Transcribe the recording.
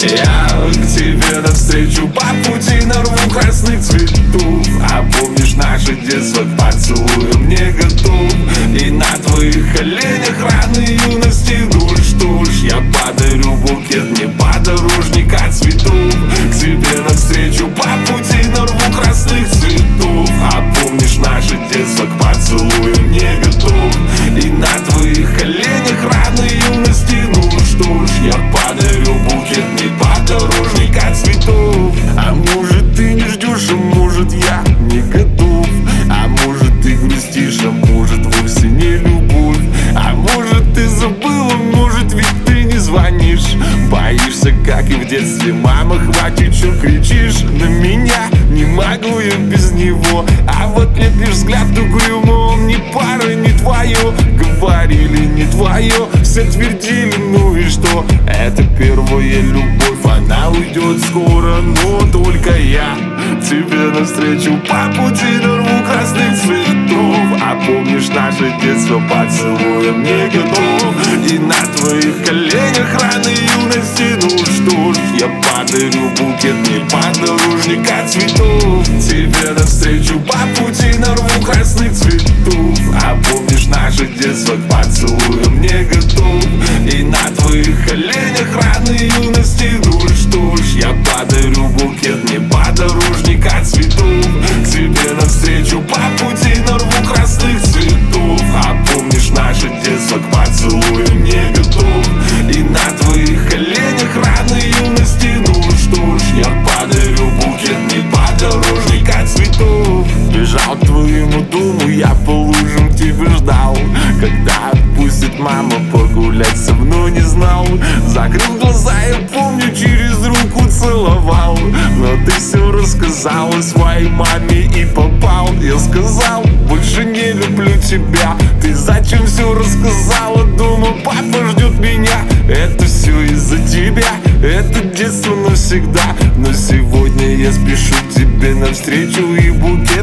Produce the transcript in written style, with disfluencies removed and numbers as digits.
Я к тебе навстречу по пути нарву красных цветов. А помнишь наше детство, к поцелуям не готов. И на твоих коленях раны юности душ. Что ж, я подарю букет не подорожника цветов. К тебе навстречу по пути нарву красных цветов. А помнишь наше детство, к поцелуям не готов. И на твоих коленях раны юности. Ну что ж, я подарю букет не подорожника цветов. А может ты не ждешь, а может я не готов. А может ты грустишь, а может вовсе не любовь. А может ты забыла, может ведь ты не звонишь. Боишься, как и в детстве, мама, хватит, что кричишь на меня. Не могу я без него. А вот нет лишь взгляд угрюмо. Он не пара, не твое. Говорили, не твое. Все твердили, ну и что? Это первая любовь, она уйдет скоро. Но только я тебе навстречу по пути нарву красных цветов. А помнишь наше детство, поцелуем не готов. И на твоих коленях раны юности. Ну что ж, я подарю букет не подорожника цветов. Тебе навстречу по пути нарву красных цветов. А помнишь наше детство, к поцелуям не готов. И на твоих коленях раны юности. Ну что ж, я подарю букет не подорожника цветов. К тебе навстречу по пути нарву красных цветов. А помнишь наше детство, к поцелуям не готов. И на твоих коленях раны юности. Ну что ж, я подарю букет не подорожника цветов. Бежал к твоему дому, я по лужам к тебе ждал. Когда отпустит мама погулять со мной, не знал. Закрыл глаза, я помню, через руку целовал. Но ты все рассказала своей маме и попал. Я сказал, больше не люблю тебя. Ты зачем все рассказала? Думаю, папа ждет меня. Это все из-за тебя. Это детство навсегда. Но сегодня я спешу к тебе навстречу. И букет